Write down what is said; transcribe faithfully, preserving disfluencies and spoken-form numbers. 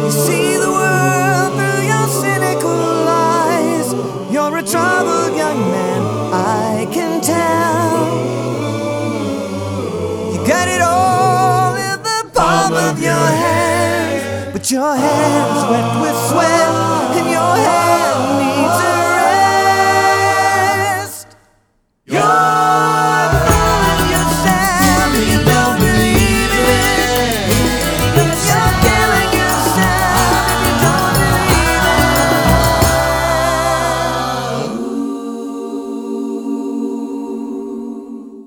You see the world through your cynical eyes. You're a troubled young man, I can tell. You got it all in the palm of your hand, but your hands wet with sweat.